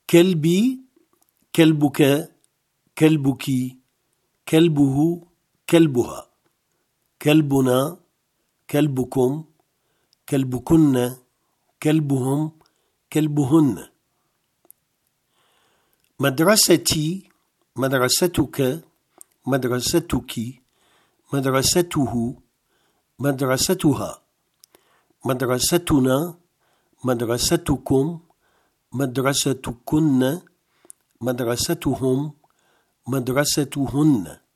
كلبي، كلبك، كلبك، كلبه، كلبها، كلبنا، كلبكم، كلبكن، كلبهم، كلبهن. مدرستي، مدرستك، مدرستك، مدرسته، مدرستها، مدرستنا، مدرستكم، مدرستكن، مدرستهم، مدرستهن.